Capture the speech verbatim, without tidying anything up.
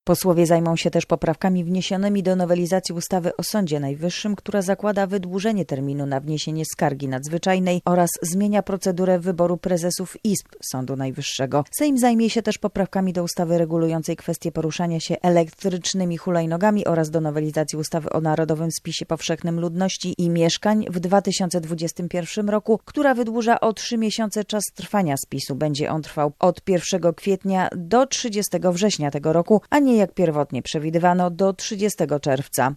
Posłowie zajmą się też poprawkami wniesionymi do nowelizacji ustawy o Sądzie Najwyższym, która zakłada wydłużenie terminu na wniesienie skargi nadzwyczajnej oraz zmienia procedurę wyboru prezesów izb Sądu Najwyższego. Sejm zajmie się też poprawkami do ustawy regulującej kwestie poruszania się elektrycznymi hulajnogami oraz do nowelizacji ustawy o Narodowym Spisie Powszechnym Ludności i Mieszkań w dwa tysiące dwudziestym pierwszym roku, która wydłuża o trzy miesiące czas trwania spisu. Będzie on trwał od pierwszego kwietnia do trzydziestego września tego roku, a nie jak pierwotnie przewidywano do trzydziestego czerwca.